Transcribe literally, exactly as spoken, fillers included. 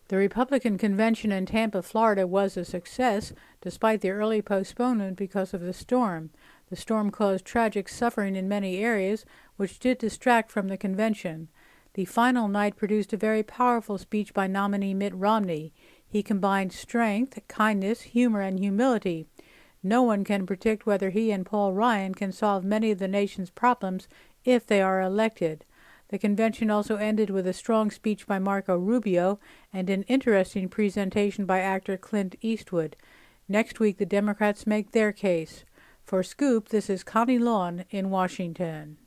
The Republican convention in Tampa, Florida was a success, despite the early postponement because of the storm. The storm caused tragic suffering in many areas, which did distract from the convention. The final night produced a very powerful speech by nominee Mitt Romney. He combined strength, kindness, humor, and humility. No one can predict whether he and Paul Ryan can solve many of the nation's problems if they are elected. The convention also ended with a strong speech by Marco Rubio and an interesting presentation by actor Clint Eastwood. Next week, the Democrats make their case. For Scoop, this is Connie Lawn in Washington.